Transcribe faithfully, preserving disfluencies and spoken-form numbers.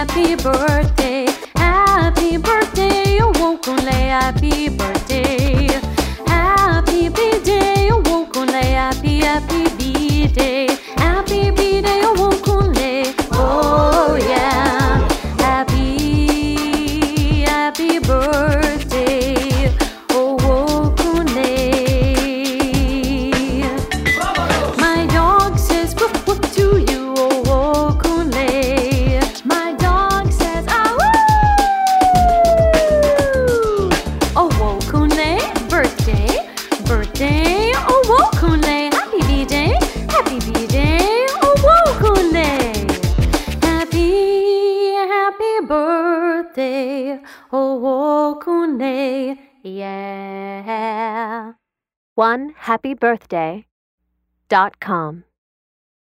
happy birthday, happy birthday, Owokunle, happy birthday, happy birthday, Owokunle, happy happy birthday, happy birthday, Owokunle, oh yeah, happy happy birthday, Owokunle. My dog says woof woof to you, Owokunle. My dog says ah woo. Owokunle, birthday, birthday, Owokunle, happy birthday, happy birthday, Owokunle. Happy, happy birthday, Owokunle, yeah. one happy birthday dot com